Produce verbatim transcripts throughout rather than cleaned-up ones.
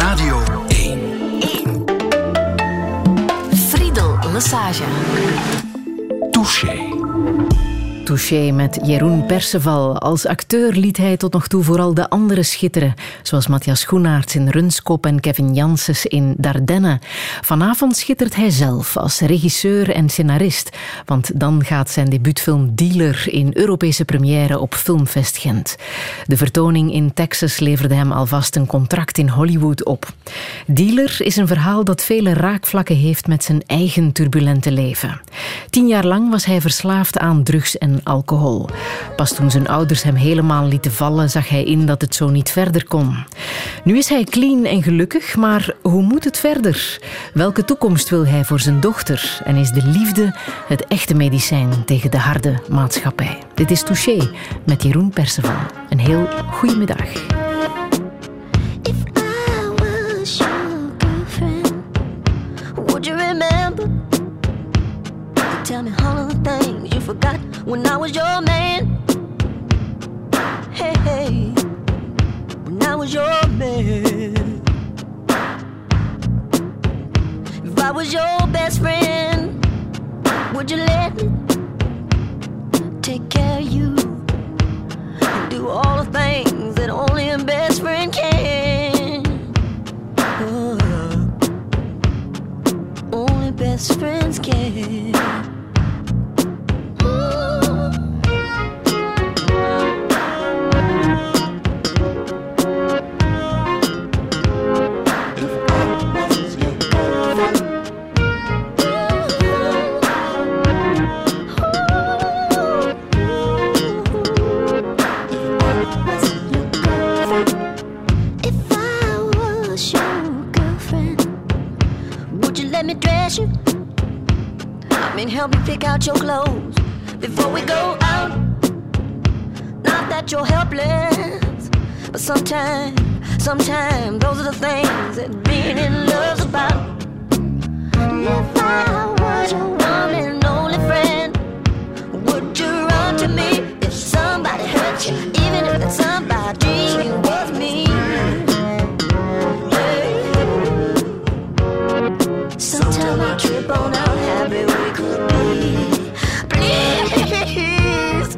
Radio één. Friedel Lesage. Touché. Touché met Jeroen Perceval. Als acteur liet hij tot nog toe vooral de anderen schitteren, zoals Matthias Schoenaerts in Runskop en Kevin Janssens in Dardenne. Vanavond schittert hij zelf als regisseur en scenarist, want dan gaat zijn debuutfilm Dealer in Europese première op Filmfest Gent. De vertoning in Texas leverde hem alvast een contract in Hollywood op. Dealer is een verhaal dat vele raakvlakken heeft met zijn eigen turbulente leven. Tien jaar lang was hij verslaafd aan drugs en alcohol. Pas toen zijn ouders hem helemaal lieten vallen, zag hij in dat het zo niet verder kon. Nu is hij clean en gelukkig, maar hoe moet het verder? Welke toekomst wil hij voor zijn dochter? En is de liefde het echte medicijn tegen de harde maatschappij? Dit is Touché met Jeroen Perceval. Een heel goede middag. Tell me all of the things you forgot when I was your man. Hey, hey, when I was your man. If I was your best friend, would you let me take care of you and do all the things that only a best friend can? Oh, only best friends can. Help me pick out your clothes before we go out. Not that you're helpless, but sometimes, sometimes those are the things that being in love's about. If I was your one and only friend, would you run to me if somebody hurt you, even if that somebody was me? Sometimes I trip on how happy we could be. Please.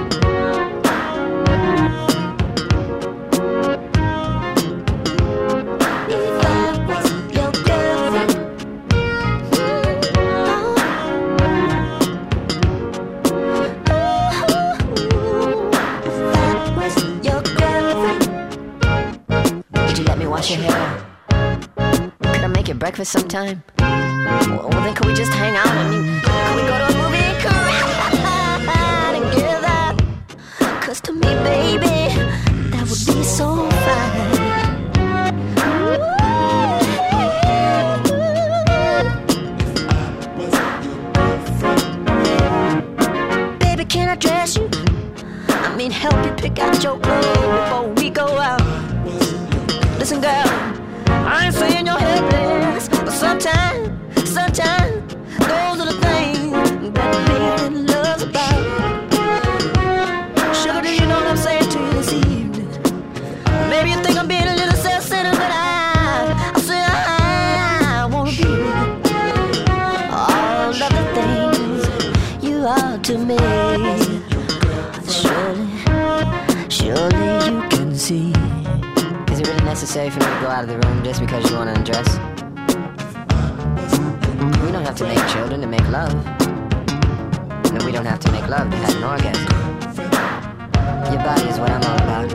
If I was your girlfriend, if I was your girlfriend, would you let me wash your hair? Could I make you breakfast sometime? Well, then could we just hang out and you, could we go to a movie and cry together? Cause to me, baby, that would be so fine. Baby, can I dress you? I mean, help you pick out your clothes before we go out. Listen, girl, I ain't saying you're helpless, but sometimes, sometimes, those are the things that being love's about. Sugar, do you know what I'm saying to you this evening? Maybe you think I'm being a little self-centered, but I, I say I, I wanna be all of the things you are to me. Surely, surely you can see. Is it really necessary for me to go out of the room just because you want to undress? We don't have to make children to make love. No, we don't have to make love to have an orgasm. Your body is what I'm all about.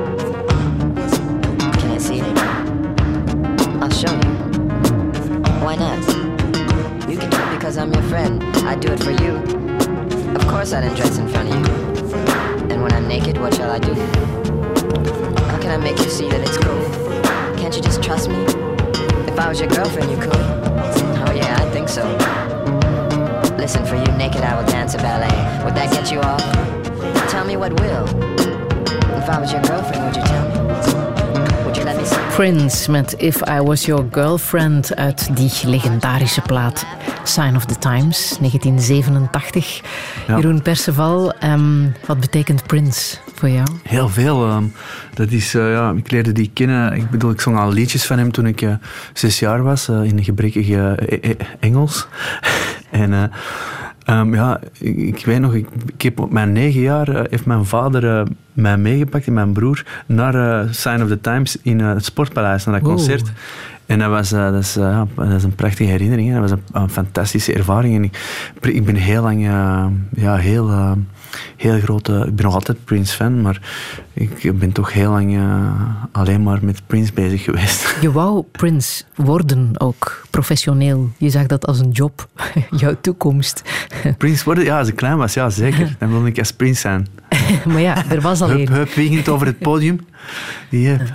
Can I see it? I'll show you. Why not? You can do it because I'm your friend. I do it for you. Of course I'd undress in front of you. And when I'm naked, what shall I do? How can I make you see that it's cool? Can't you just trust me? If I was your girlfriend, you could. Oh yeah, I think so. Listen, for you naked I will dance a ballet. Would that get you off? Tell me what will. If I was your girlfriend, would you tell me? Would you let me see? Prince met If I Was Your Girlfriend uit die legendarische plaat Sign of the Times, negentien zevenentachtig. Ja. Jeroen Perceval, um, wat betekent Prince? voor jou? Heel veel. Um, dat is, uh, ja, ik leerde die kennen. Ik bedoel, ik zong al liedjes van hem toen ik uh, zes jaar was, uh, in gebrekkig uh, e- Engels. en uh, um, ja, ik, ik weet nog, ik, ik heb op mijn negen jaar uh, heeft mijn vader uh, mij meegepakt en mijn broer naar uh, Sign of the Times in uh, het Sportpaleis, naar dat concert. Oeh. En dat, was, uh, dat, is, uh, ja, dat is een prachtige herinnering. Hè. Dat was een, een fantastische ervaring. En ik, ik ben heel lang, uh, ja, heel, uh, heel groot. Uh, ik ben nog altijd Prince-fan, maar ik ben toch heel lang uh, alleen maar met Prince bezig geweest. Je wou Prince worden ook, professioneel. Je zag dat als een job, jouw toekomst. Prince worden? Ja, als ik klein was, ja, zeker. Dan wilde ik als Prince zijn. Maar ja, er was al hup, één. Hup, wiegend over het podium. Yep.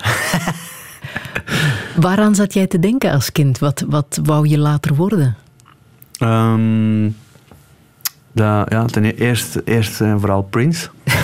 Waaraan zat jij te denken als kind? Wat, wat wou je later worden? Um, dat, ja, ten eerste, eerst en vooral Prince.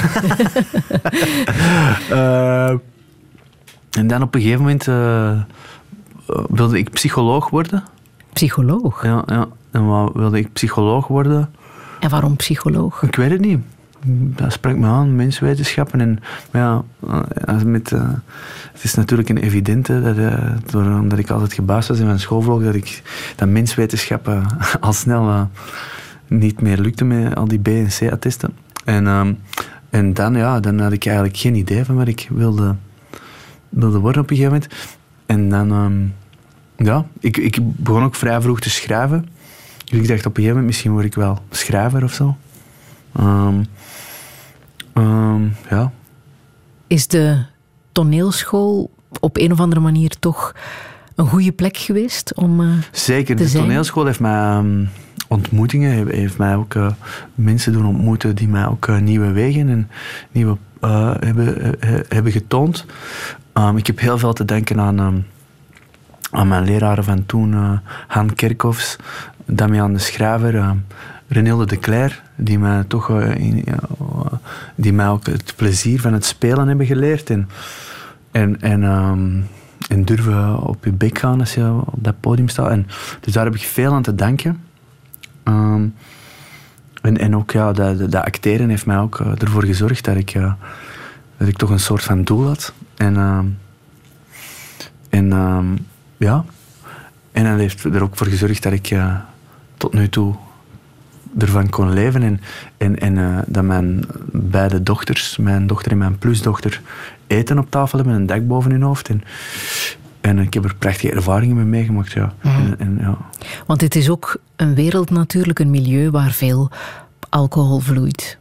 uh, en dan op een gegeven moment uh, wilde ik psycholoog worden. Psycholoog? Ja, ja. En wat wilde ik psycholoog worden. En waarom psycholoog? Ik weet het niet. Dat sprak me aan, menswetenschappen. En, maar ja, met, uh, het is natuurlijk een evidente, dat, uh, door, omdat ik altijd gebaasd was in mijn schoolvlog, dat, ik, dat menswetenschappen al snel uh, niet meer lukte met al die B- en C-attesten. En, um, en dan, ja, dan had ik eigenlijk geen idee van wat ik wilde, wilde worden op een gegeven moment. En dan, um, ja, ik, ik begon ook vrij vroeg te schrijven. Dus ik dacht op een gegeven moment, misschien word ik wel schrijver of zo. Um, um, ja. Is de toneelschool op een of andere manier toch een goede plek geweest om uh, Zeker, te de zijn? toneelschool heeft mij um, ontmoetingen, heeft mij ook uh, mensen doen ontmoeten die mij ook uh, nieuwe wegen en nieuwe uh, hebben, uh, hebben getoond. Um, ik heb heel veel te denken aan, um, aan mijn leraren van toen, uh, Han Kerkhoffs, Damian de Schrijver, uh, Renilde de Cler, die mij toch uh, in, uh, die mij ook het plezier van het spelen hebben geleerd. En, en, en, um, en durven op je bek gaan als je op dat podium staat. En, dus daar heb ik veel aan te danken. Um, en, en ook ja, dat, dat acteren heeft mij ook uh, ervoor gezorgd dat ik, uh, dat ik toch een soort van doel had. En, um, en um, ja, en dat heeft er ook voor gezorgd dat ik uh, tot nu toe ervan kon leven. En, en, en uh, dat mijn beide dochters, mijn dochter en mijn plusdochter, eten op tafel hebben en een dak boven hun hoofd. En, en ik heb er prachtige ervaringen mee meegemaakt. Ja. Mm. En, en, ja. Want het is ook een wereld natuurlijk, een milieu waar veel alcohol vloeit.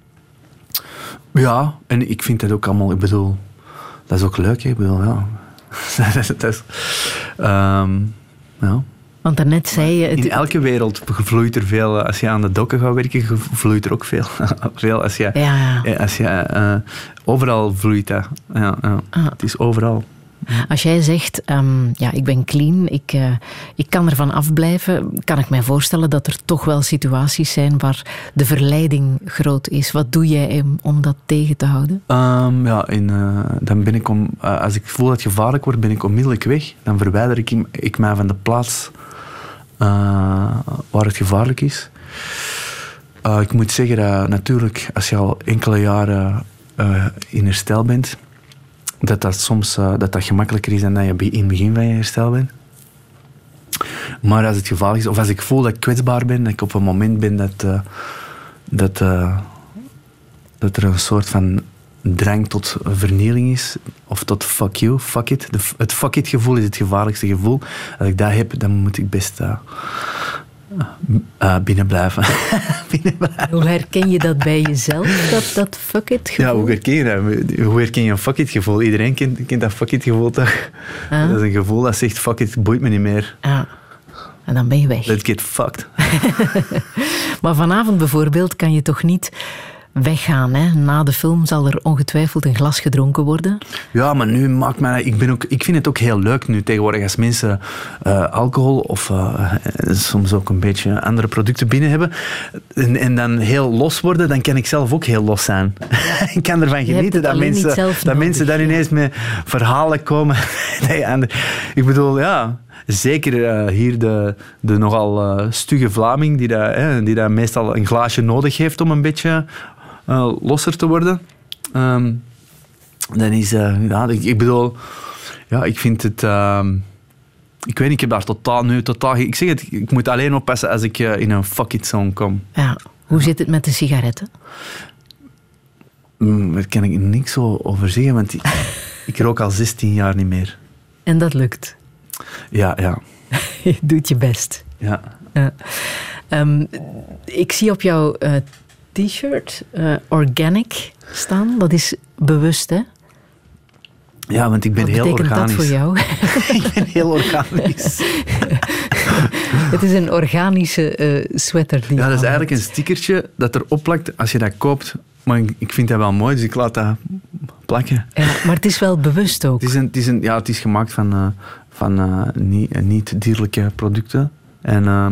Ja, en ik vind dat ook allemaal, ik bedoel, dat is ook leuk. Hè? Ik bedoel, ja. dat is, um, ja. Want daarnet zei je... Het... In elke wereld vloeit er veel. Als je aan de dokken gaat werken, vloeit er ook veel. veel als je, ja, ja. Als je, uh, overal vloeit dat. Ja, ja. Ah. Het is overal. Als jij zegt, um, ja, ik ben clean, ik, uh, ik kan ervan afblijven, kan ik mij voorstellen dat er toch wel situaties zijn waar de verleiding groot is. Wat doe jij om, om dat tegen te houden? Um, ja, in, uh, dan ben ik om, uh, als ik voel dat het gevaarlijk wordt, ben ik onmiddellijk weg. Dan verwijder ik, ik mij van de plaats uh, waar het gevaarlijk is. Uh, ik moet zeggen dat natuurlijk, als je al enkele jaren uh, in herstel bent, dat dat soms uh, dat dat gemakkelijker is dan dat je in het begin van je herstel bent. Maar als het gevaarlijk is, of als ik voel dat ik kwetsbaar ben, dat ik op een moment ben dat, uh, dat, uh, dat er een soort van drang tot vernieling is, of tot fuck you, fuck it. De, het fuck it gevoel is het gevaarlijkste gevoel. Als ik dat heb, dan moet ik best uh, uh, binnen blijven. binnen blijven. Hoe herken je dat bij jezelf, dat, dat fuck it gevoel? Ja, hoe herken je dat? Hoe herken je een fuck it gevoel? Iedereen kent, kent dat fuck it gevoel toch? Ah. Dat is een gevoel dat zegt fuck it, boeit me niet meer. Ah. En dan ben je weg. Let's get fucked. Maar vanavond bijvoorbeeld kan je toch niet weggaan, hè? Na de film zal er ongetwijfeld een glas gedronken worden. Ja, maar nu maakt mij... Ik, ben ook, ik vind het ook heel leuk nu tegenwoordig als mensen uh, alcohol of uh, soms ook een beetje andere producten binnen hebben en, en dan heel los worden, dan kan ik zelf ook heel los zijn. Ik kan ervan genieten dat mensen, dat mensen dan ineens met verhalen komen. Nee, ik bedoel, ja... Zeker uh, hier de, de nogal uh, stugge Vlaming, die dat, eh, die dat meestal een glaasje nodig heeft om een beetje uh, losser te worden. Um, dan is... Uh, ja, ik, ik bedoel... Ja, ik vind het... Uh, ik weet niet, ik heb daar totaal nu... Totaal, ik zeg het, ik moet alleen oppassen als ik uh, in een fuck it zone kom. Ja. Hoe zit het met de sigaretten? Mm, daar kan ik niks zo over zeggen, want ik, ik rook al zestien jaar niet meer. En dat lukt? Ja, ja. Je doet je best. Ja. ja. Um, ik zie op jouw uh, t-shirt uh, organic staan. Dat is bewust, hè? Ja, want ik ben Wat heel organisch. Wat betekent dat voor jou? Ik ben heel organisch. Het is een organische uh, sweater. Die ja, dat is hebt. eigenlijk een stickertje dat erop plakt als je dat koopt. Maar ik, ik vind dat wel mooi, dus ik laat dat plakken. Ja, maar het is wel bewust ook. Het is, een, het is, een, ja, het is gemaakt van, uh, van uh, niet, niet-dierlijke producten. En, uh,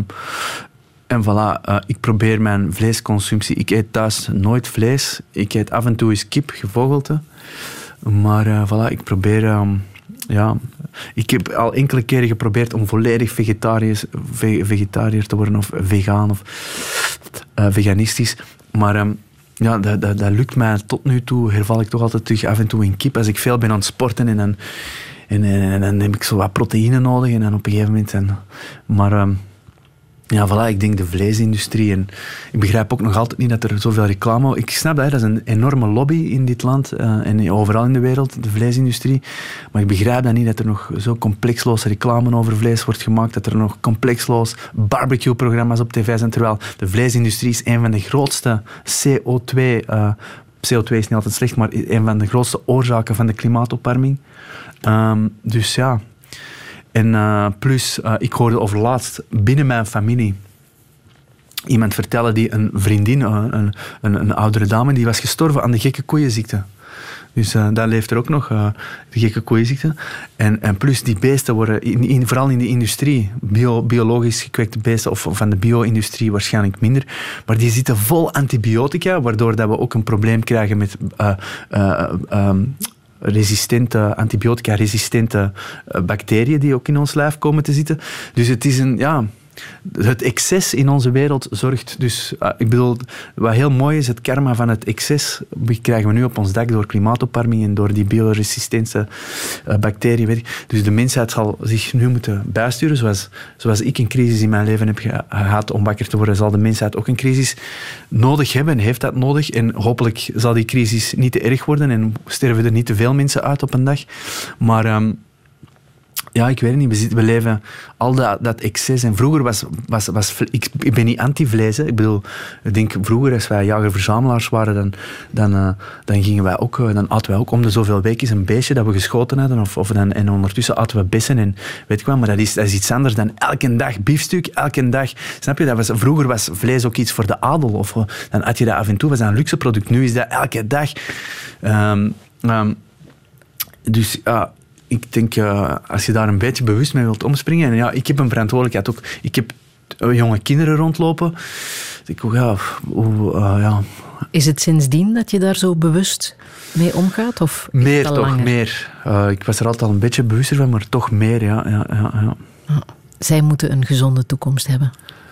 en voilà, uh, ik probeer mijn vleesconsumptie... Ik eet thuis nooit vlees. Ik eet af en toe eens kip, gevogelte. Maar uh, voilà, ik probeer... Um, ja, ik heb al enkele keren geprobeerd om volledig vegetarisch, ve- vegetariër te worden of vegan of uh, veganistisch. Maar um, ja, dat, dat, dat lukt mij tot nu toe. Herval ik toch altijd terug af en toe in kip. Als ik veel ben aan het sporten en dan, en, en, en dan heb ik zo wat proteïne nodig. En dan op een gegeven moment... En, maar... Um, Ja, voilà, ik denk de vleesindustrie. En ik begrijp ook nog altijd niet dat er zoveel reclame... Ik snap dat, hè, dat is een enorme lobby in dit land uh, en overal in de wereld, de vleesindustrie. Maar ik begrijp dat niet dat er nog zo complexloos reclame over vlees wordt gemaakt, dat er nog complexloos barbecue-programma's op tv zijn, terwijl de vleesindustrie is een van de grootste C O twee... Uh, C O twee is niet altijd slecht, maar een van de grootste oorzaken van de klimaatopwarming. Um, dus ja... En uh, plus, uh, ik hoorde over laatst binnen mijn familie iemand vertellen die een vriendin, uh, een, een, een oudere dame, die was gestorven aan de gekke koeienziekte. Dus uh, dat leeft er ook nog, uh, de gekke koeienziekte. En, en plus, die beesten worden, in, in, vooral in de industrie, bio, biologisch gekweekte beesten, of van de bio-industrie waarschijnlijk minder, maar die zitten vol antibiotica, waardoor dat we ook een probleem krijgen met... Uh, uh, um, resistente, antibiotica-resistente bacteriën die ook in ons lijf komen te zitten. Dus het is een, ja... Het excess in onze wereld zorgt dus... Uh, ik bedoel, wat heel mooi is, het karma van het excess krijgen we nu op ons dak door klimaatopwarming en door die bioresistente uh, bacteriën. Dus de mensheid zal zich nu moeten bijsturen. Zoals, zoals ik een crisis in mijn leven heb gehad om wakker te worden, zal de mensheid ook een crisis nodig hebben, heeft dat nodig. En hopelijk zal die crisis niet te erg worden en sterven er niet te veel mensen uit op een dag. Maar... Um, Ja, ik weet het niet. We, zitten, we leven al dat, dat excess. En vroeger was... was, was ik, ik ben niet anti-vlees. Hè. Ik bedoel, ik denk vroeger als wij jager-verzamelaars waren, dan, dan, uh, dan gingen wij ook... Dan aten wij ook om de zoveel weken een beestje dat we geschoten hadden. Of, of dan, en ondertussen aten we bessen en weet ik wat. Maar dat is, dat is iets anders dan elke dag biefstuk, elke dag... Snap je? Dat was, vroeger was vlees ook iets voor de adel. Of uh, dan at je dat af en toe. Was dat een luxe product. Nu is dat elke dag. Um, um, dus ja... Ik denk, uh, als je daar een beetje bewust mee wilt omspringen... En ja, ik heb een verantwoordelijkheid ook. Ik heb jonge kinderen rondlopen. Ik, ja, uh, ja. Is het sindsdien dat je daar zo bewust mee omgaat? Of meer toch, langer? meer. Uh, ik was er altijd al een beetje bewuster van, maar toch meer, ja. ja, ja, ja. Oh, zij moeten een gezonde toekomst hebben.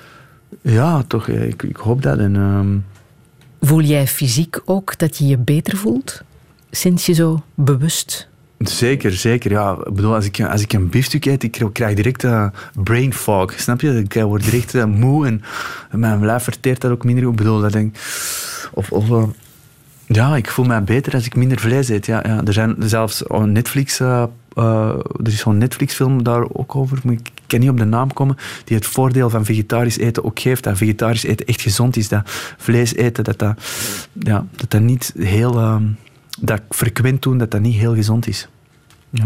Ja, toch. Ik, ik hoop dat. En, um... Voel jij fysiek ook dat je je beter voelt? Sinds je zo bewust... Zeker, zeker. Ja, ik bedoel, als ik, als ik een biefstuk eet, ik krijg direct uh, brain fog. Snap je? Ik word direct uh, moe en mijn lijf verteert dat ook minder. Ik bedoel, dat denk of, of uh, ja, ik voel mij beter als ik minder vlees eet. Ja, ja. Er zijn zelfs oh, Netflix... Uh, uh, er is zo'n Netflix-film daar ook over, maar ik kan niet op de naam komen, die het voordeel van vegetarisch eten ook geeft. Dat vegetarisch eten echt gezond is. Dat vlees eten, dat dat, ja, dat, dat niet heel... Uh, dat frequent doen, dat dat niet heel gezond is. Ja.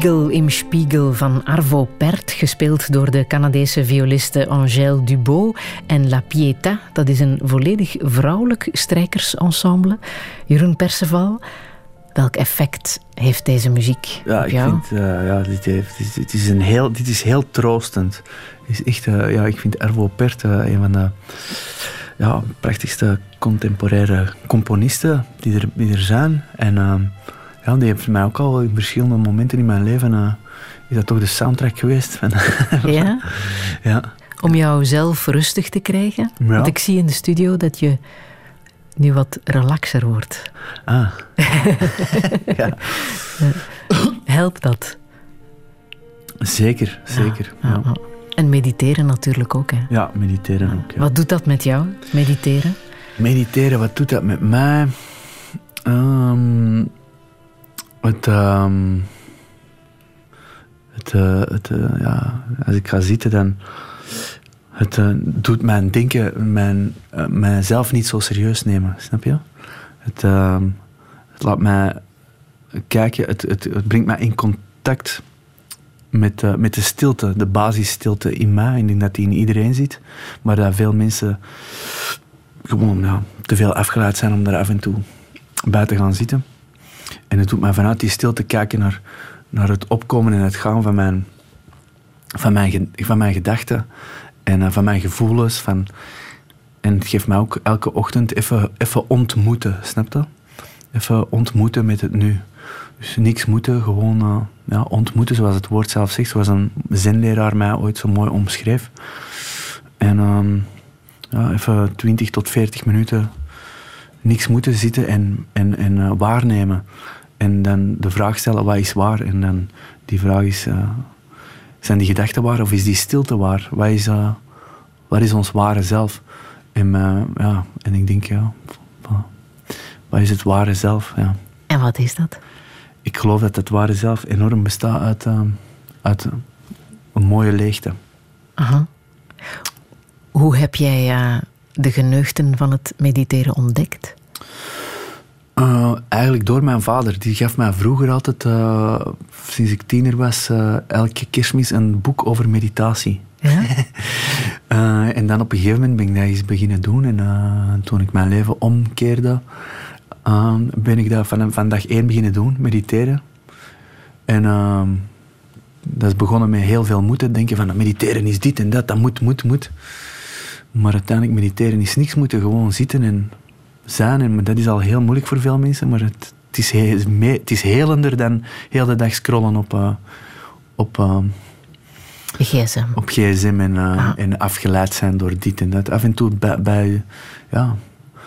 Spiegel im Spiegel van Arvo Pärt, gespeeld door de Canadese violiste Angèle Dubois. En La Pietà, dat is een volledig vrouwelijk strijkersensemble. Jeroen Perceval, welk effect heeft deze muziek ja, op jou? Ik vind, uh, ja, dit, heeft, dit, dit, is een heel, dit is heel troostend. Dit is echt, uh, ja, ik vind Arvo Pärt uh, een van de ja, prachtigste contemporaire componisten die er, die er zijn. En uh, ja, die heeft mij ook al in verschillende momenten in mijn leven uh, is dat toch de soundtrack geweest. Van, ja? ja? Om jou zelf rustig te krijgen? Ja. Want ik zie in de studio dat je nu wat relaxer wordt. Ah. ja. Helpt dat? Zeker, zeker. Ja, ja, ja. En mediteren natuurlijk ook, hè? Ja, mediteren ook. Ja. Wat doet dat met jou, mediteren? Mediteren, wat doet dat met mij? Um, het, um, het, uh, het uh, ja, als ik ga zitten, dan het uh, doet mijn denken, mijn, uh, mijzelf niet zo serieus nemen, snap je? Het, uh, het laat mij kijken, het, het, het brengt mij in contact met, uh, met de stilte, de basisstilte in mij. Ik denk dat die in iedereen zit, maar dat veel mensen gewoon ja, te veel afgeleid zijn om daar af en toe bij te gaan zitten. En het doet mij vanuit die stilte kijken naar, naar het opkomen en het gaan van mijn, van mijn, van mijn gedachten en uh, van mijn gevoelens. Van, en het geeft mij ook elke ochtend even, even ontmoeten, snap je? Even ontmoeten met het nu. Dus niks moeten, gewoon uh, ja, ontmoeten, zoals het woord zelf zegt, zoals een zenleraar mij ooit zo mooi omschreef. En um, ja, even twintig tot veertig minuten niks moeten zitten en, en, en uh, waarnemen. En dan de vraag stellen, wat is waar? En dan die vraag is, uh, zijn die gedachten waar of is die stilte waar? Wat is, uh, wat is ons ware zelf? En, uh, ja, en ik denk, ja, wat is het ware zelf? Ja. En wat is dat? Ik geloof dat het ware zelf enorm bestaat uit, uh, uit een mooie leegte. Aha. Hoe heb jij uh, de geneugten van het mediteren ontdekt? Uh, eigenlijk door mijn vader. Die gaf mij vroeger altijd, uh, sinds ik tiener was, uh, elke kerstmis een boek over meditatie. Ja? uh, en dan op een gegeven moment ben ik dat eens beginnen doen. En uh, toen ik mijn leven omkeerde, uh, ben ik dat van, van dag één beginnen doen, mediteren. En uh, dat is begonnen met heel veel moeten. Denken van, mediteren is dit en dat, dat moet, moet, moet. Maar uiteindelijk, mediteren is niks moeten. Gewoon zitten en zijn. En dat is al heel moeilijk voor veel mensen. Maar het, het, is, he, het is helender dan heel de dag scrollen op, uh, op, uh, gsm. op gsm en, uh, ah. en afgeleid zijn door dit en dat. Af en toe bij... bij ja.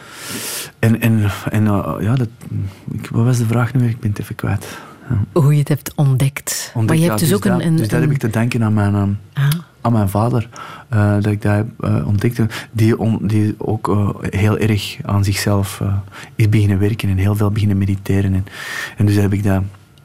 En, en, en uh, ja, dat, wat was de vraag nu weer? Ik ben het even kwijt. Ja. Hoe je het hebt ontdekt. ontdekt maar je ja, hebt dus, dus ook dat, een, een... Dus dat heb ik te danken aan mijn... Um, ah. aan mijn vader, uh, dat ik dat heb uh, ontdekt. Die, on, die ook uh, heel erg aan zichzelf uh, is beginnen werken en heel veel beginnen mediteren. En, en dus heb ik dat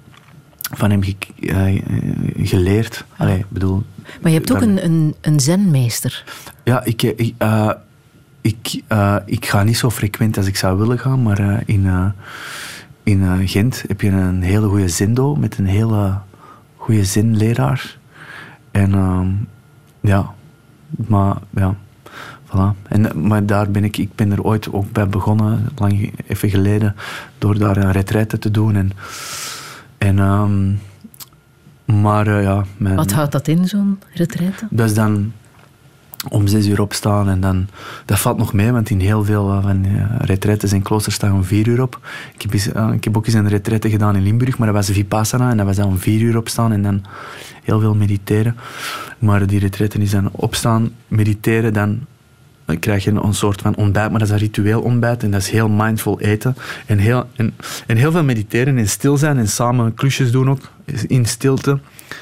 van hem ge, uh, geleerd. Ah. Allee, bedoel, maar je hebt ook een, een, een zenmeester. Ja, ik, ik, uh, ik, uh, ik ga niet zo frequent als ik zou willen gaan, maar uh, in, uh, in uh, Gent heb je een hele goede zendo met een hele goede zenleraar. En uh, ja, maar ja, voilà. En, maar daar ben ik, ik ben er ooit ook bij begonnen, lang even geleden, door daar een retraite te doen. En, en, um, maar uh, ja... Mijn, Wat houdt dat in, zo'n retraite? Dat is dan om zes uur opstaan en dan... Dat valt nog mee, want in heel veel van uh, retraites en kloosters staan om vier uur op. Ik heb, eens, uh, ik heb ook eens een retraite gedaan in Limburg, maar dat was Vipassana en dat was dan om vier uur opstaan en dan heel veel mediteren. Maar die retraite is dan opstaan, mediteren, dan krijg je een soort van ontbijt, maar dat is een ritueel ontbijt en dat is heel mindful eten. En heel, en, en heel veel mediteren en stil zijn en samen klusjes doen ook, in stilte.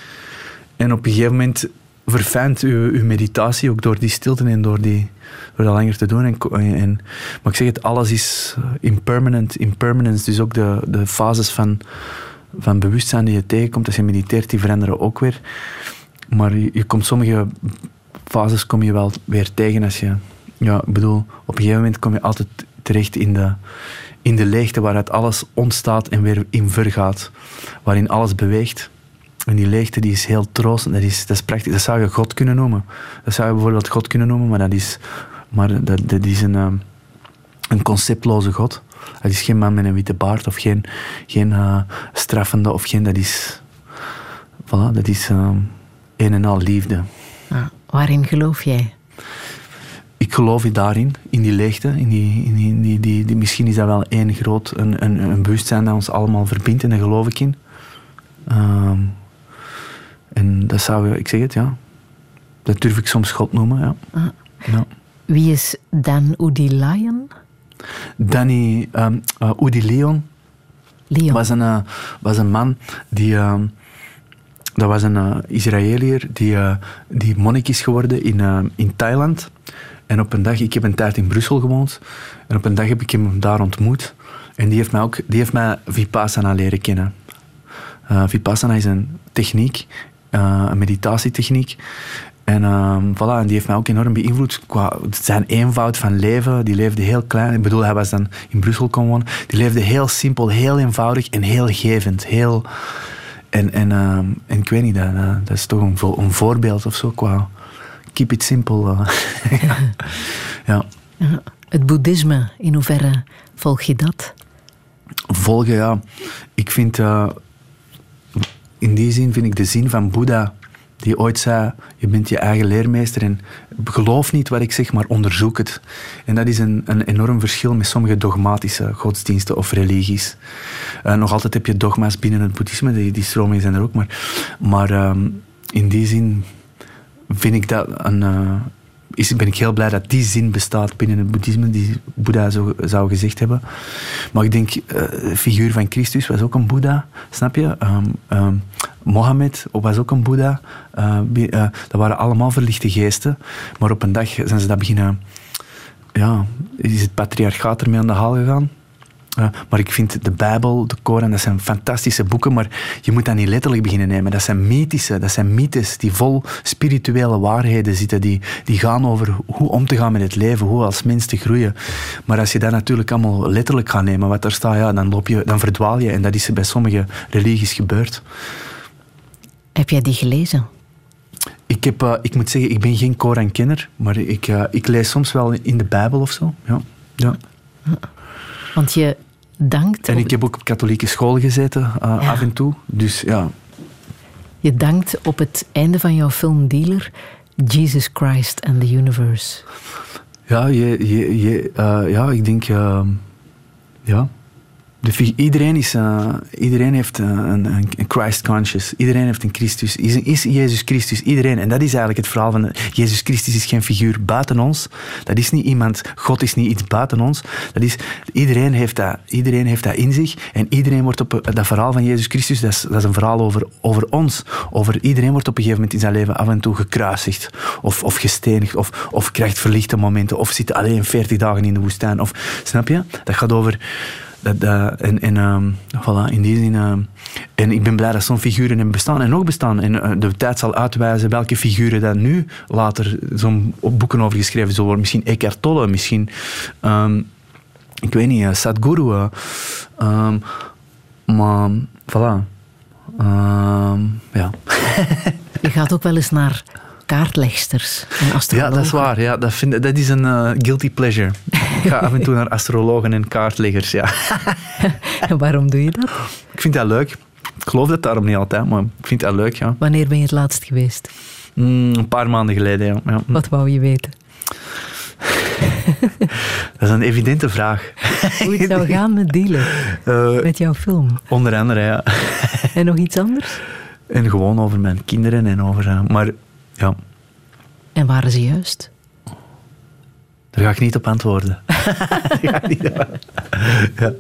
En op een gegeven moment verfijnt uw, uw meditatie ook door die stilte en door, die, door dat langer te doen. En, en, maar ik zeg het, alles is impermanent. Impermanence, dus ook de, de fases van, van bewustzijn die je tegenkomt als je mediteert, die veranderen ook weer. Maar je, je komt sommige fases kom je wel weer tegen als je... Ja, ik bedoel, op een gegeven moment kom je altijd terecht in de, in de leegte waaruit alles ontstaat en weer in vergaat. Waarin alles beweegt. En die leegte die is heel troostend. Dat is, dat is prachtig. Dat zou je God kunnen noemen. Dat zou je bijvoorbeeld God kunnen noemen, maar dat is, maar dat, dat is een, um, een conceptloze God. Dat is geen man met een witte baard of geen, geen uh, straffende of geen... Dat is... Voilà, dat is um, een en al liefde. Ah, waarin geloof jij? Ik geloof daarin, in die leegte. In die, in die, in die, die, die, misschien is dat wel één groot een, een, een bewustzijn dat ons allemaal verbindt en daar geloof ik in. Um, en dat zou, ik zeg het, ja. Dat durf ik soms God noemen, ja. Ah. ja. Wie is Dan Udileon? Danny um, uh, Udileon Leon. Was, een, uh, was een man die... Uh, dat was een uh, Israëliër die, uh, die monnik is geworden in, uh, in Thailand. En op een dag, ik heb een tijd in Brussel gewoond, en op een dag heb ik hem daar ontmoet. En die heeft mij ook die heeft mij Vipassana leren kennen. Uh, Vipassana is een techniek, uh, een meditatietechniek. En, uh, voilà, en die heeft mij ook enorm beïnvloed qua zijn eenvoud van leven. Die leefde heel klein. Ik bedoel, hij was dan in Brussel komen wonen. Die leefde heel simpel, heel eenvoudig en heel gevend. Heel... En, en, uh, en ik weet niet, dat, uh, dat is toch een, vo- een voorbeeld of zo qua keep it simple. Uh. ja. Ja. Ja, het boeddhisme, in hoeverre volg je dat? Volgen, ja. Ik vind, uh, in die zin vind ik de zin van Boeddha, die ooit zei, je bent je eigen leermeester en geloof niet wat ik zeg, maar onderzoek het. En dat is een, een enorm verschil met sommige dogmatische godsdiensten of religies. Uh, nog altijd heb je dogma's binnen het boeddhisme, die, die stromingen zijn er ook, maar, maar um, in die zin vind ik dat een... Uh, is, ben ik heel blij dat die zin bestaat binnen het boeddhisme, die Boeddha zo, zou gezegd hebben. Maar ik denk, uh, de figuur van Christus was ook een Boeddha, snap je? Um, um, Mohammed was ook een Boeddha. Uh, uh, dat waren allemaal verlichte geesten. Maar op een dag zijn ze dat beginnen... Ja, is het patriarchaat ermee aan de haal gegaan. Uh, maar ik vind de Bijbel, de Koran, dat zijn fantastische boeken, maar je moet dat niet letterlijk beginnen nemen. Dat zijn mythische, dat zijn mythes die vol spirituele waarheden zitten, die, die gaan over hoe om te gaan met het leven, hoe als mens te groeien. Maar als je dat natuurlijk allemaal letterlijk gaat nemen, wat er staat, ja, dan, loop je, dan verdwaal je. En dat is bij sommige religies gebeurd. Heb jij die gelezen? Ik, heb, uh, ik moet zeggen, ik ben geen Koran-kenner, maar ik, uh, ik lees soms wel in de Bijbel of zo. Ja. Ja. Want je dankt... En ik heb ook op katholieke school gezeten, uh, ja. af en toe. Dus ja... Je dankt op het einde van jouw film Dealer, Jesus Christ and the Universe. Ja, je, je, je, uh, ja ik denk... Uh, ja... De, iedereen, is, uh, iedereen heeft uh, een, een Christ conscious. Iedereen heeft een Christus. Is, is Jezus Christus. Iedereen. En dat is eigenlijk het verhaal van... Jezus Christus is geen figuur buiten ons. Dat is niet iemand... God is niet iets buiten ons. Dat is, iedereen, heeft dat, iedereen heeft dat in zich. En iedereen wordt op... Dat verhaal van Jezus Christus, dat is, dat is een verhaal over, over ons. Over iedereen wordt op een gegeven moment in zijn leven af en toe gekruisigd. Of, of gestenigd. Of, of krijgt verlichte momenten. Of zit alleen veertig dagen in de woestijn. Of, snap je? Dat gaat over... Dat, dat, en en um, voilà, in die zin... Uh, en ik ben blij dat zo'n figuren hebben bestaan en nog bestaan. En uh, de tijd zal uitwijzen welke figuren dan nu later zo'n boeken over geschreven zullen worden. Misschien Eckhart Tolle, misschien... Um, ik weet niet, uh, Sadhguru. Uh, um, maar, voilà. Um, ja. Je gaat ook wel eens naar... kaartlegsters en astrologen. Ja, dat is waar. Ja, dat, vind, dat is een uh, guilty pleasure. Ik ga af en toe naar astrologen en kaartleggers, ja. En waarom doe je dat? Ik vind dat leuk. Ik geloof dat daarom niet altijd, maar ik vind dat leuk, ja. Wanneer ben je het laatst geweest? Mm, een paar maanden geleden, ja. ja. Wat wou je weten? Dat is een evidente vraag. Hoe het zou gaan met Dealer? Uh, met jouw film? Onder andere, ja. En nog iets anders? En gewoon over mijn kinderen en over... Uh, maar... Ja. En waren ze juist? Daar ga ik niet op antwoorden. Daar ga ik niet op. Ja.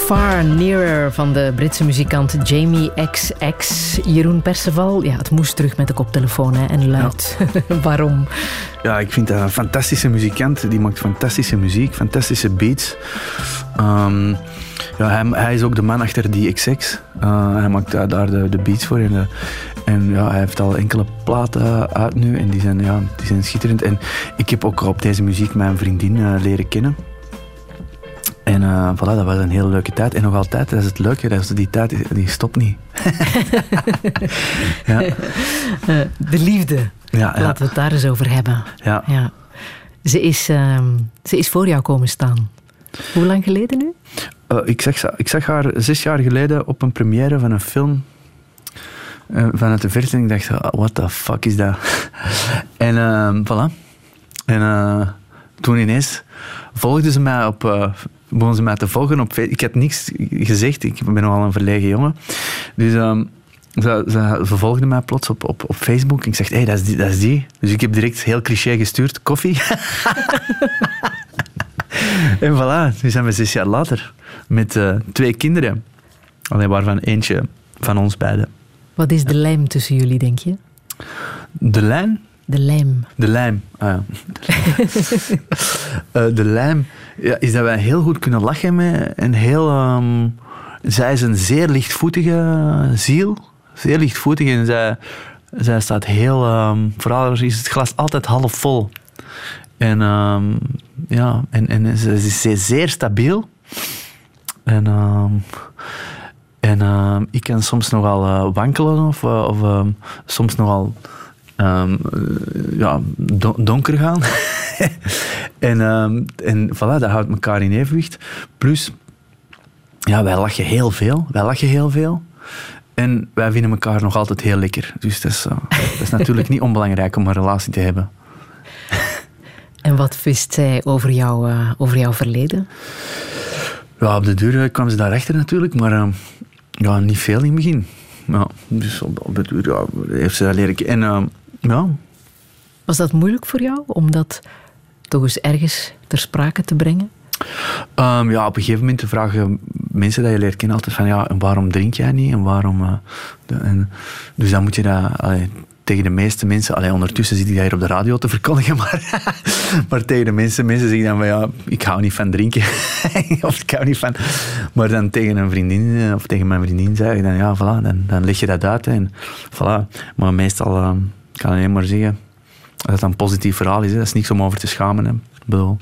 Far Nearer van de Britse muzikant Jamie X X. Jeroen Perceval, ja, het moest terug met de koptelefoon hè, en luid. Ja. Waarom? Ja, ik vind dat een fantastische muzikant. Die maakt fantastische muziek, fantastische beats. Um, ja, hij, hij is ook de man achter die X X. Uh, hij maakt daar, daar de, de beats voor. En, de, en ja, hij heeft al enkele platen uit nu. En die zijn, ja, die zijn schitterend. En ik heb ook op deze muziek mijn vriendin uh, leren kennen. En uh, voilà, dat was een hele leuke tijd. En nog altijd, dat is het leuke, dat is die tijd die stopt niet. Ja. Uh, de liefde, ja, ja. Laten we het daar eens over hebben. Ja. Ja. Ze, is, uh, ze is voor jou komen staan. Hoe lang geleden nu? Uh, ik, zag, ik zag haar zes jaar geleden op een première van een film. Uh, vanuit de verte en ik dacht, oh, what the fuck is dat? En uh, voilà. En uh, toen ineens volgden ze mij op... Uh, begonnen ze mij te volgen op Facebook. Ik had niks gezegd, ik ben nogal een verlegen jongen. Dus um, ze, ze, ze volgden mij plots op, op, op Facebook. Ik zeg, hé, hey, dat is die, dat is die. Dus ik heb direct heel cliché gestuurd, koffie. En voilà, nu zijn we zes jaar later met uh, twee kinderen. Alleen waarvan eentje van ons beiden. Wat is de lijm tussen jullie, denk je? De lijn? De lijm. De lijm, ah ja. uh, de lijm ja, is dat wij heel goed kunnen lachen met en heel... Um, zij is een zeer lichtvoetige ziel. Zeer lichtvoetig en zij, zij staat heel... Um, vooral is het glas altijd half vol. En, um, ja, en, en ze is zeer stabiel. En, um, en um, ik kan soms nogal uh, wankelen of, uh, of um, soms nogal... Um, ja, don- donker gaan. en, um, en voilà, dat houdt elkaar in evenwicht. Plus, ja, wij lachen heel veel. Wij lachen heel veel. En wij vinden elkaar nog altijd heel lekker. Dus dat is, uh, dat is natuurlijk niet onbelangrijk om een relatie te hebben. En wat wist zij over, jou, uh, over jouw verleden? Ja, op de duur kwam ze daarachter natuurlijk, maar uh, ja, niet veel in het begin. Ja, dus op, op de duur ja, heeft ze dat leren kennen. En uh, ja. Was dat moeilijk voor jou, om dat toch eens ergens ter sprake te brengen? Um, ja, op een gegeven moment vragen mensen dat je leert kennen altijd van ja, en waarom drink jij niet? En waarom... Uh, de, en, dus dan moet je dat... Allee, tegen de meeste mensen... Allee, ondertussen zit ik hier op de radio te verkondigen, maar, maar tegen de meeste mensen zeg ik dan van ja, ik hou niet van drinken. Of ik hou niet van... Maar dan tegen een vriendin, of tegen mijn vriendin zeg ik dan ja, voilà, dan, dan leg je dat uit. En voilà. Maar meestal uh, kan ik alleen maar zeggen dat het een positief verhaal is. Hè. Dat is niks om over te schamen. Hè. Ik bedoel...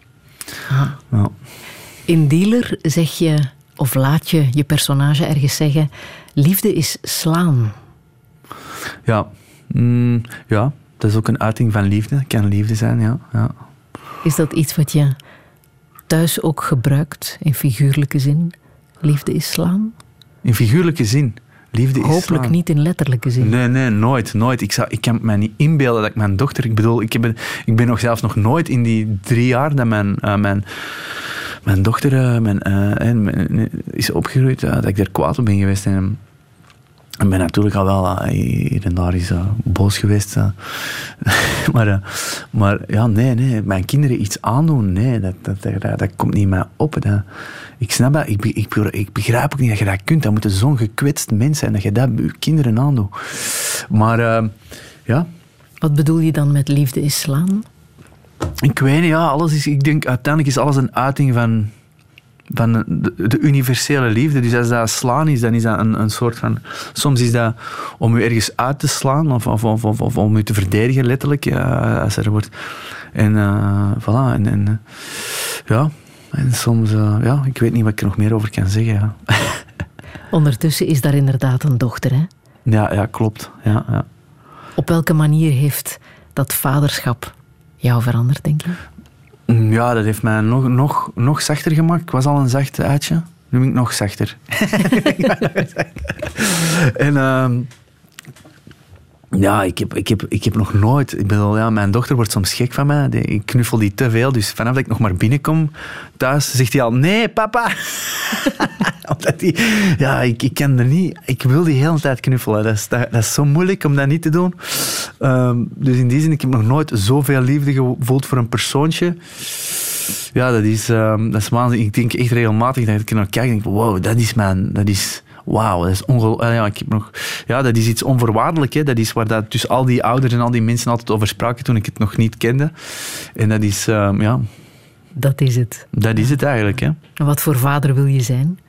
Ja. In Dealer zeg je, of laat je je personage ergens zeggen, liefde is slaan. Ja, mm, ja, dat is ook een uiting van liefde. Het kan liefde zijn, ja. ja. Is dat iets wat je thuis ook gebruikt, in figuurlijke zin? Liefde is slaan? In figuurlijke zin? Liefde is Hopelijk slaan. niet in letterlijke zin. Nee, nee, nooit. nooit. Ik, zou, ik kan me niet inbeelden dat ik mijn dochter... Ik bedoel, ik, heb, ik ben nog zelfs nog nooit in die drie jaar dat mijn, uh, mijn, mijn dochter uh, mijn, uh, mijn, is opgegroeid, uh, dat ik er kwaad op ben geweest. En, ik ben natuurlijk al wel uh, hier en daar is uh, boos geweest. Uh. maar, uh, maar ja, nee, nee. Mijn kinderen iets aandoen, nee, dat, dat, dat, dat, dat komt niet meer op. Dat, ik snap dat. Ik, ik, ik begrijp ook niet dat je dat kunt. Dat moet zo'n gekwetst mens zijn, dat je dat je kinderen aandoet. Maar, uh, ja. Wat bedoel je dan met liefde is slaan? Ik weet niet, ja. Alles is, ik denk, uiteindelijk is alles een uiting van... van de, de universele liefde. Dus als dat slaan is, dan is dat een, een soort van... Soms is dat om u ergens uit te slaan of, of, of, of, of om u te verdedigen, letterlijk. Ja, als er wordt... En uh, voilà. En, en, uh, ja. En soms... Uh, ja, ik weet niet wat ik er nog meer over kan zeggen. Ja. Ondertussen is daar inderdaad een dochter, hè? Ja, ja klopt. Ja, ja. Op welke manier heeft dat vaderschap jou veranderd, denk je? Ja, dat heeft mij nog, nog, nog zachter gemaakt. Ik was al een zacht uitje. Nu ben ik nog zachter. en uh, ja, ik heb, ik, heb, ik heb nog nooit... Ik bedoel, ja, mijn dochter wordt soms gek van mij. Ik knuffel die te veel. Dus vanaf dat ik nog maar binnenkom thuis, zegt hij al... Nee, papa! Omdat die... Ja, ik, ik kan er niet... Ik wil die hele tijd knuffelen. Dat is, dat, dat is zo moeilijk om dat niet te doen. Um, dus in die zin, ik heb nog nooit zoveel liefde gevoeld voor een persoontje. Ja, dat is, um, dat is waanzinnig. Ik denk echt regelmatig dat ik er naar kijk en denk, wow, dat is mijn... Dat is, wauw, dat is ongelooflijk. Ja, ik heb nog, ja, dat is iets onvoorwaardelijk. Hè. Dat is waar dat, dus al die ouders en al die mensen altijd over spraken toen ik het nog niet kende. En dat is, um, ja... Dat is het. Dat is het eigenlijk, hè. Wat voor vader wil je zijn?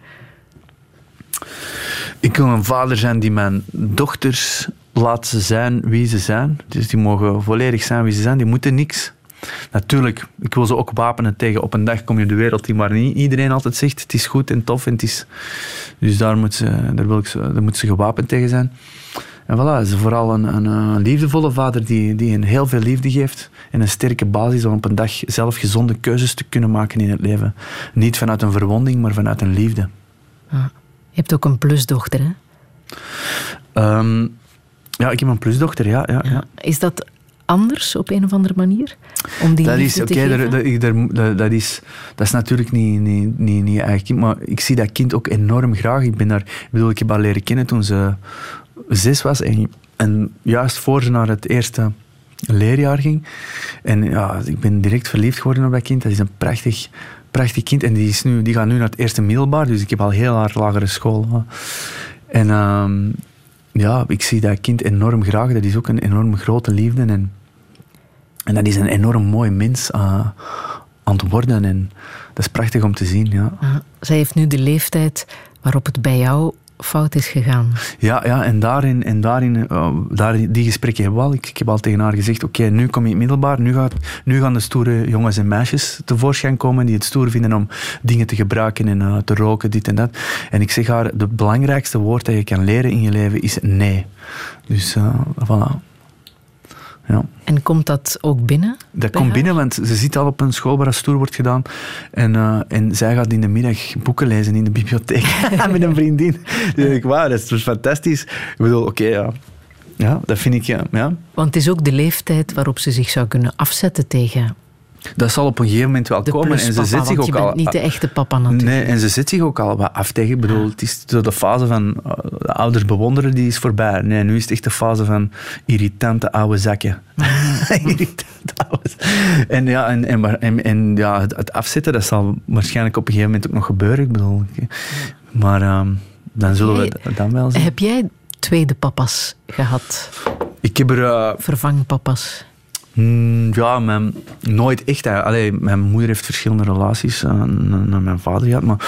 Ik wil een vader zijn die mijn dochters laat ze zijn wie ze zijn. Dus die mogen volledig zijn wie ze zijn. Die moeten niks. Natuurlijk, ik wil ze ook wapenen tegen op een dag kom je op de wereld die maar niet iedereen altijd zegt het is goed en tof. En het is, dus daar moet, ze, daar, wil ik ze, daar moet ze gewapend tegen zijn. En voilà, ze is vooral een, een, een liefdevolle vader die, die een heel veel liefde geeft en een sterke basis om op een dag zelf gezonde keuzes te kunnen maken in het leven. Niet vanuit een verwonding, maar vanuit een liefde. Ah, je hebt ook een plusdochter, hè? Um, ja, ik heb een plusdochter, ja, ja, ja. Is dat anders op een of andere manier? Om die dat liefde is, te okay, geven? Dat, dat, dat, dat, is, dat is natuurlijk niet, niet, niet, niet je eigen kind, maar ik zie dat kind ook enorm graag. Ik ben daar, ik bedoel, ik heb haar leren kennen toen ze zes was en, en juist voor ze naar het eerste leerjaar ging. En ja, ik ben direct verliefd geworden op dat kind. Dat is een prachtig, prachtig kind en die, is nu, die gaat nu naar het eerste middelbaar, dus ik heb al heel haar lagere school. En um, ja, ik zie dat kind enorm graag. Dat is ook een enorm grote liefde en En dat is een enorm mooi mens uh, aan het worden. En dat is prachtig om te zien, ja. Ah, zij heeft nu de leeftijd waarop het bij jou fout is gegaan. Ja, ja en daarin, en daarin uh, daar, die gesprekken hebben we al. Ik, ik heb al tegen haar gezegd, oké, okay, nu kom je in het middelbaar. Nu, gaat, nu gaan de stoere jongens en meisjes tevoorschijn komen die het stoer vinden om dingen te gebruiken en uh, te roken, dit en dat. En ik zeg haar, het belangrijkste woord dat je kan leren in je leven is nee. Dus, uh, voilà. Ja. En komt dat ook binnen? Dat komt haar? binnen, want ze zit al op een school waar dat stoer wordt gedaan. En, uh, en zij gaat in de middag boeken lezen in de bibliotheek met een vriendin. Dus denk ik, wauw, dat is dus fantastisch. Ik bedoel, oké, okay, ja. ja, dat vind ik, ja, ja. Want het is ook de leeftijd waarop ze zich zou kunnen afzetten tegen... Dat zal op een gegeven moment wel de komen. En ze zet zich ook je bent al. niet de echte papa natuurlijk. Nee, en ze zet zich ook al wat af tegen. Ik bedoel, het is de fase van uh, de ouders bewonderen, die is voorbij. Nee, nu is het echt de fase van irritante oude zakken. irritante oude En ja, en, en, en, en, ja het, het afzetten, dat zal waarschijnlijk op een gegeven moment ook nog gebeuren. Ik bedoel, maar um, dan zullen jij, we dan wel zien. Heb jij tweede papa's gehad? Ik heb er... Uh, Vervangpapa's? Ja, mijn, nooit echt. Allee, mijn moeder heeft verschillende relaties uh, naar mijn vader gehad, maar...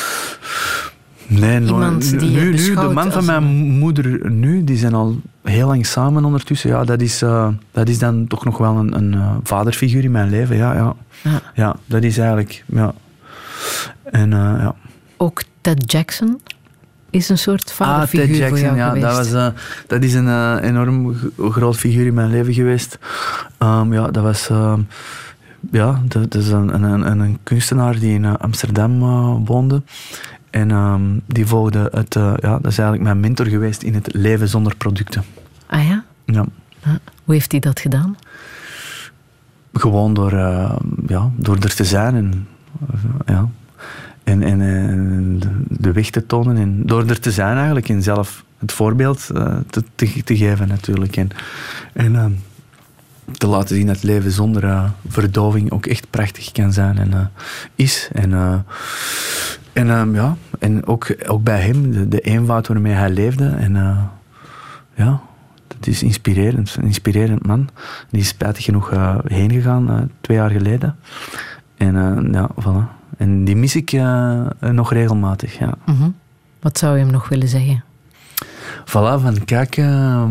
Nee, Iemand no, die nu, je nu, de man van mijn moeder nu, die zijn al heel lang samen ondertussen. Ja, dat is, uh, dat is dan toch nog wel een, een uh, vaderfiguur in mijn leven. Ja, ja. Ja. ja dat is eigenlijk... Ja. En, uh, ja. Ook Ted Jackson is een soort vaderfiguur ah, Ted Jackson, voor jou ja, geweest. Dat, was, uh, dat is een uh, enorm g- groot figuur in mijn leven geweest. Um, ja, dat was... Uh, ja, dat, dat is een, een, een kunstenaar die in uh, Amsterdam uh, woonde. En um, die volgde het... Uh, ja, dat is eigenlijk mijn mentor geweest in het leven zonder producten. Ah ja? Ja. Ah, hoe heeft hij dat gedaan? Gewoon door, uh, ja, door er te zijn en... Uh, ja. En, en, en de weg te tonen en door er te zijn eigenlijk en zelf het voorbeeld uh, te, te, te geven natuurlijk. En, en uh, te laten zien dat het leven zonder uh, verdoving ook echt prachtig kan zijn en uh, is. En, uh, en, uh, ja, en ook, ook bij hem, de, de eenvoud waarmee hij leefde. En uh, ja, dat is inspirerend. Een inspirerend man. Die is spijtig genoeg uh, heen gegaan, uh, twee jaar geleden. En uh, ja, voilà. En die mis ik uh, nog regelmatig, ja. Mm-hmm. Wat zou je hem nog willen zeggen? Voilà, van kijk... Uh,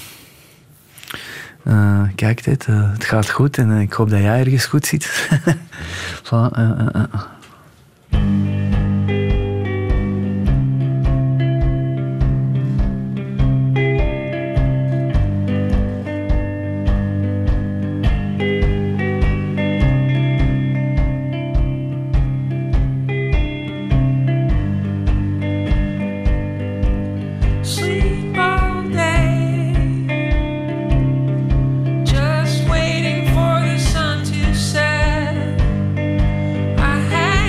uh, kijk dit, uh, het gaat goed en uh, ik hoop dat jij ergens goed zit. voilà, uh, uh, uh. Just waiting for the sun to set. I had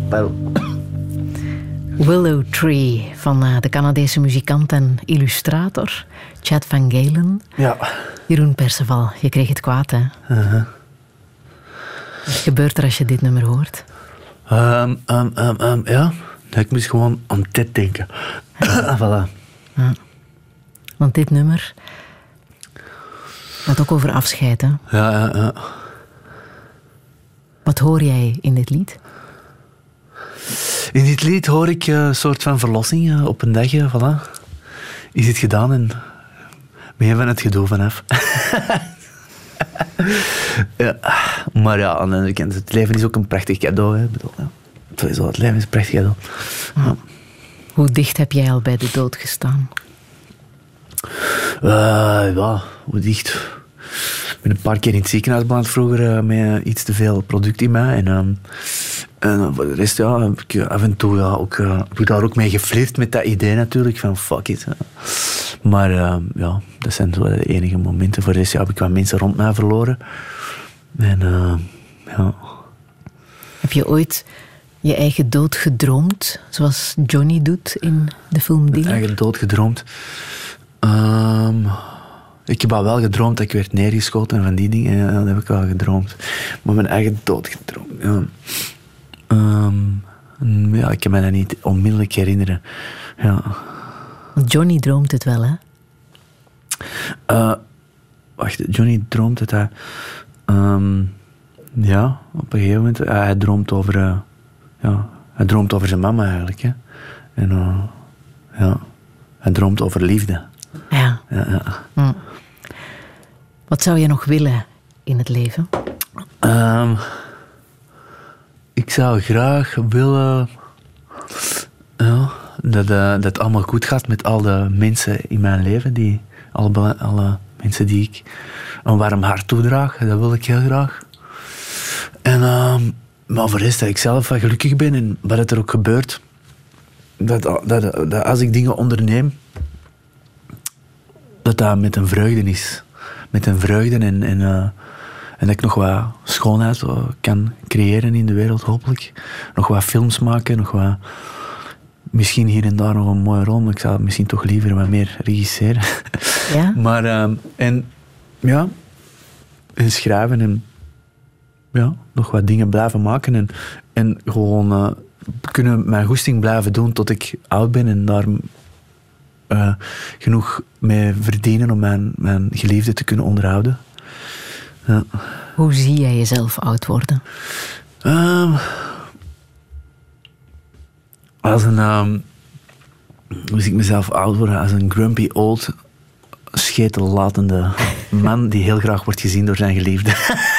Willow Tree van uh, de Canadese muzikant en illustrator Chad Van Galen. Ja. Jeroen Perceval, je kreeg het kwaad, hè? Uh-huh. Wat gebeurt er als je dit nummer hoort? Um, um, um, um, ja, ik moest gewoon aan dit denken. Voilà. Ja. Want dit nummer gaat ook over afscheid, hè? Ja, ja, ja. Wat hoor jij in dit lied? In dit lied hoor ik een soort van verlossing uh, op een dag. Uh, voilà. Is het gedaan en ben je van het gedoe vanaf. Ja, maar ja, aan de andere kant, het leven is ook een prachtig cadeau. Hè. Ik bedoel, ja. Sowieso, het leven is een prachtig cadeau. Ja. Hoe dicht heb jij al bij de dood gestaan? Uh, ja, hoe dicht? Ik ben een paar keer in het ziekenhuis beland vroeger uh, met uh, iets te veel product in mij. En, um, en voor de rest, ja, heb ik af en toe ja, ook, uh, heb ik daar ook mee geflirt met dat idee natuurlijk. Van fuck it. Uh. Maar uh, ja, dat zijn zo de enige momenten. Voor de rest ja, heb ik wat mensen rond mij verloren. En uh, ja. Heb je ooit je eigen dood gedroomd, zoals Johnny doet in de film Dealer? Eigen dood gedroomd? Um, ik heb al wel gedroomd dat ik werd neergeschoten en van die dingen. Ja, dat heb ik wel gedroomd. Maar mijn eigen dood gedroomd. Ja. Um, ja, ik kan me dat niet onmiddellijk herinneren. Ja. Johnny droomt het wel, hè? Uh, wacht, Johnny droomt het hij... Um, ja, op een gegeven moment... Uh, hij droomt over... Uh, ja, hij droomt over zijn mama eigenlijk. Hè. En uh, ja, hij droomt over liefde. Ja. Ja, ja. Hm. Wat zou je nog willen in het leven? Um, ik zou graag willen... Ja, dat, uh, dat het allemaal goed gaat met al de mensen in mijn leven. Die, alle, alle mensen die ik een warm hart toedraag. Dat wil ik heel graag. En, uh, maar voor de rest dat ik zelf wel gelukkig ben en wat er ook gebeurt. Dat, dat, dat als ik dingen onderneem, dat dat met een vreugde is. Met een vreugde en, en, uh, en dat ik nog wat schoonheid kan creëren in de wereld, hopelijk. Nog wat films maken, nog wat... Misschien hier en daar nog een mooie rol, maar ik zou misschien toch liever wat meer regisseren. Ja? Maar, uh, en ja, en schrijven en ja, nog wat dingen blijven maken en, en gewoon uh, kunnen mijn goesting blijven doen tot ik oud ben en daar uh, genoeg mee verdienen om mijn, mijn geliefde te kunnen onderhouden. Ja. Hoe zie jij jezelf oud worden? Uh, als een... Um, hoe zie ik mezelf oud worden? Als een grumpy old, schetellatende man die heel graag wordt gezien door zijn geliefde.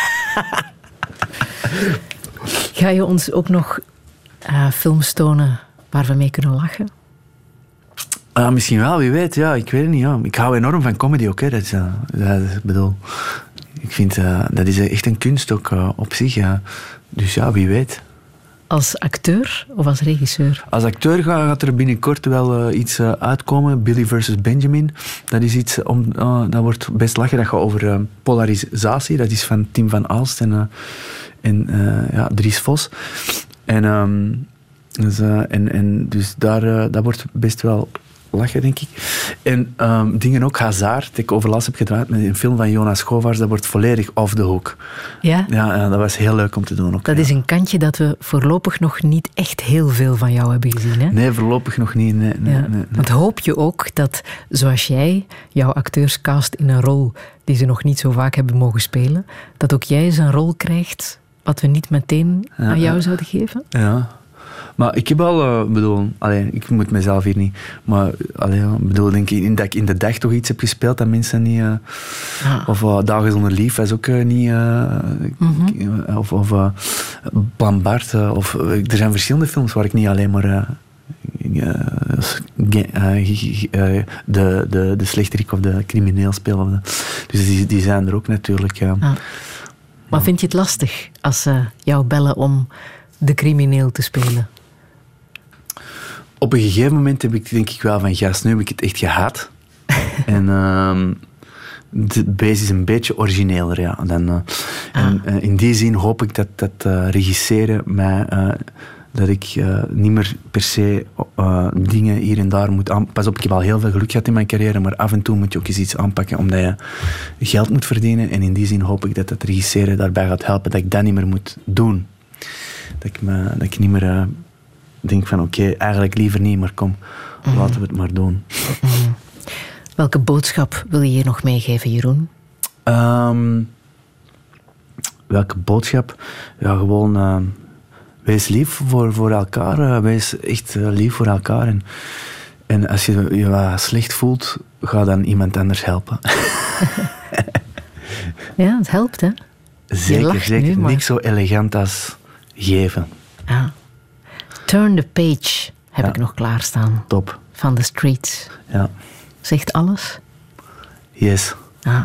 Ga je ons ook nog uh, films tonen waar we mee kunnen lachen? Uh, misschien wel, wie weet. Ja, ik weet het niet. Ja. Ik hou enorm van comedy ook. Hè. Dat is, uh, dat is, bedoel, ik vind uh, dat is echt een kunst ook uh, op zich. Ja. Dus ja, wie weet. Als acteur of als regisseur? Als acteur gaat er binnenkort wel uh, iets uh, uitkomen. Billy versus Benjamin. Dat is iets, om, uh, dat wordt best lachen. Dat gaat over uh, polarisatie. Dat is van Tim van Aalst en, uh, en uh, ja, Dries Vos. En, um, dus, uh, en, en dus daar, uh, dat wordt best wel lachen, denk ik. En um, dingen ook, Hazard, dat ik overlast heb gedraaid met een film van Jonas Govaerts, dat wordt volledig off the hook. Ja? Ja, ja, dat was heel leuk om te doen ook. Dat ja. is een kantje dat we voorlopig nog niet echt heel veel van jou hebben gezien, hè? Nee, voorlopig nog niet. Nee, nee, ja. nee, nee. Want hoop je ook dat, zoals jij, jouw acteurs cast in een rol die ze nog niet zo vaak hebben mogen spelen, dat ook jij eens een rol krijgt wat we niet meteen ja, aan jou ja. zouden geven? Ja. Maar ik heb al, uh, bedoel, allee, ik moet mezelf hier niet, maar allee, bedoel, denk ik dat ik in de dag toch iets heb gespeeld dat mensen niet, uh, ah. of uh, Dagen zonder lief is ook uh, niet, uh, mm-hmm. of, of uh, Bambart, uh, of uh, er zijn verschillende films waar ik niet alleen maar uh, uh, uh, uh, de, de, de slechterik of de crimineel speel. Of de, dus die, die zijn er ook natuurlijk. Ja. Ah. Maar vind je het lastig als ze jou bellen om de crimineel te spelen? Op een gegeven moment heb ik denk ik wel van, gast, nu heb ik het echt gehaat. En uh, de beest is een beetje origineler, ja. Dan, uh, ah. En uh, in die zin hoop ik dat dat uh, regisseren mij uh, dat ik uh, niet meer per se uh, dingen hier en daar moet aanpakken. Pas op, ik heb al heel veel geluk gehad in mijn carrière, maar af en toe moet je ook eens iets aanpakken omdat je geld moet verdienen. En in die zin hoop ik dat het regisseren daarbij gaat helpen, dat ik dat niet meer moet doen. Dat ik, me, dat ik niet meer uh, denk van oké, okay, eigenlijk liever niet, maar kom, mm. laten we het maar doen. Mm. Welke boodschap wil je hier nog meegeven, Jeroen? Um, welke boodschap? Ja, gewoon... Uh, Wees lief voor, voor elkaar. Wees echt lief voor elkaar. En, en als je je wat slecht voelt, ga dan iemand anders helpen. Ja, het helpt, hè? Zeker, zeker. Nu, maar... Niks zo elegant als geven. Ja. Turn the page heb ja. ik nog klaarstaan. Top. Van The Streets. Ja. Zegt alles? Yes. Ah.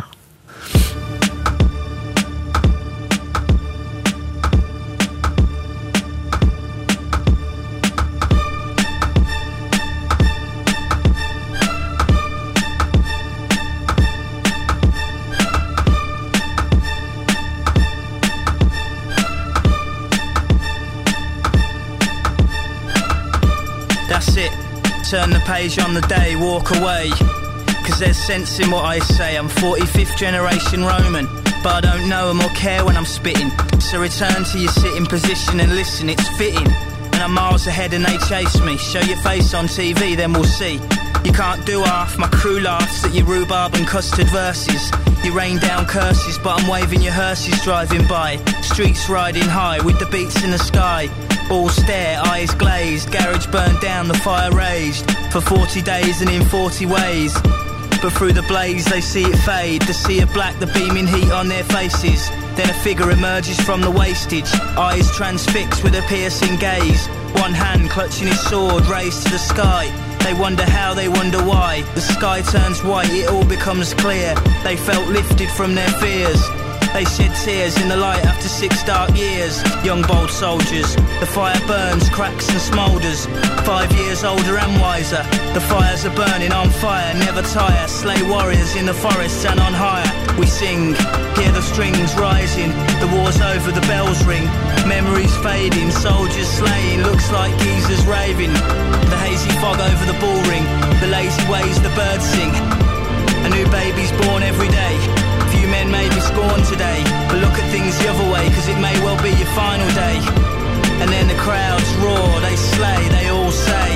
That's it, turn the page on the day, walk away. Cause there's sense in what I say. I'm forty-fifth generation Roman, but I don't know them or care when I'm spitting. So return to your sitting position and listen, it's fitting. And I'm miles ahead and they chase me. Show your face on T V, then we'll see. You can't do half, my crew laughs at your rhubarb and custard verses. You rain down curses, but I'm waving your hearses driving by. Streets riding high with the beats in the sky. All stare, eyes glazed, garage burned down, the fire raged. For forty days and in forty ways. But through the blaze they see it fade. The sea of black, the beaming heat on their faces. Then a figure emerges from the wastage. Eyes transfixed with a piercing gaze. One hand clutching his sword raised to the sky. They wonder how, they wonder why. The sky turns white, it all becomes clear. They felt lifted from their fears. They shed tears in the light after six dark years. Young bold soldiers, the fire burns, cracks and smoulders. Five years older and wiser, the fires are burning on fire, never tire. Slay warriors in the forests and on higher. We sing, hear the strings rising. The war's over, the bells ring. Memories fading, soldiers slaying. Looks like geezers raving. The hazy fog over the bull ring. The lazy ways the birds sing. A new baby's born every day. Few men may be scorned today, but look at things the other way, cause it may well be your final day. And then the crowds roar, they slay, they all say,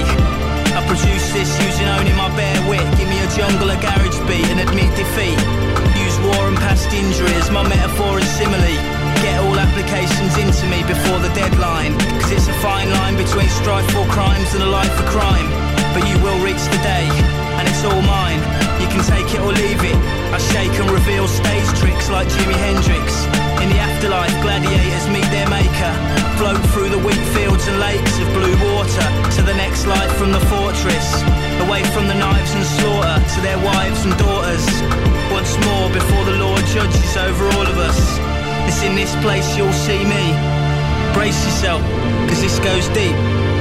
I produced this using only my bare wit. Give me a jungle, a garage beat, and admit defeat. Use war and past injuries, my metaphor and simile. Get all applications into me before the deadline, cause it's a fine line between strife for crimes and a life for crime. But you will reach the day, and it's all mine. You can take it or leave it. I shake and reveal stage tricks like Jimi Hendrix. In the afterlife, gladiators meet their maker. Float through the wheat fields and lakes of blue water to the next life from the fortress. Away from the knives and slaughter to their wives and daughters. Once more before the Lord judges over all of us. It's in this place you'll see me. Brace yourself, cause this goes deep.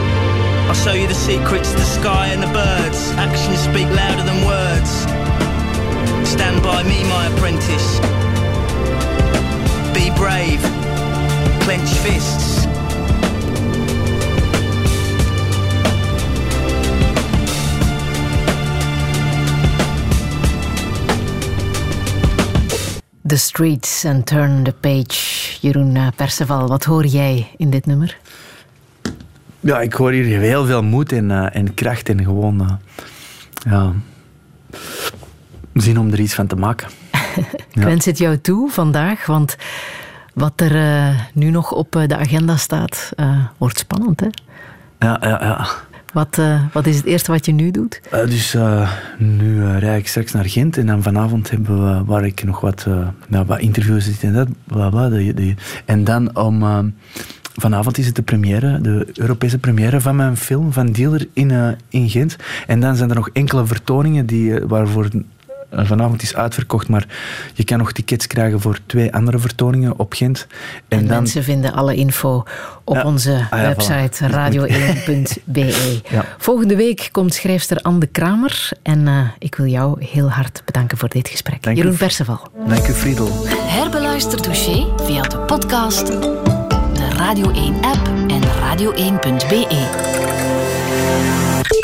I'll show you the secrets, the sky and the birds. Actions speak louder than words. Stand by me, my apprentice. Be brave. Clench fists. The Streets and Turn the Page. Jeroen Perceval, wat hoor jij in dit nummer? Ja, ik hoor hier heel veel moed en, uh, en kracht en gewoon uh, ja, zin om er iets van te maken. Ik ja. wens het jou toe vandaag, want wat er uh, nu nog op uh, de agenda staat, uh, wordt spannend, hè? Ja, ja, ja. Wat, uh, wat is het eerste wat je nu doet? Uh, dus uh, nu uh, rijd ik straks naar Gent en dan vanavond hebben we, waar ik nog wat, uh, nou, wat interviews zit en dat, bla bla. De, de, en dan om... Uh, Vanavond is het de première, de Europese première van mijn film, van Dealer, in, uh, in Gent. En dan zijn er nog enkele vertoningen die, uh, waarvoor uh, vanavond is uitverkocht. Maar je kan nog tickets krijgen voor twee andere vertoningen op Gent. En, en dan... mensen vinden alle info op ja. onze ah, ja, website voilà. radio één punt b e. Ja. Volgende week komt schrijfster Anne de Kramer. En uh, ik wil jou heel hard bedanken voor dit gesprek. Dank Jeroen u. Perceval. Dank u, Friedel. Herbeluister Douché via de podcast... Radio één app en radio één punt be.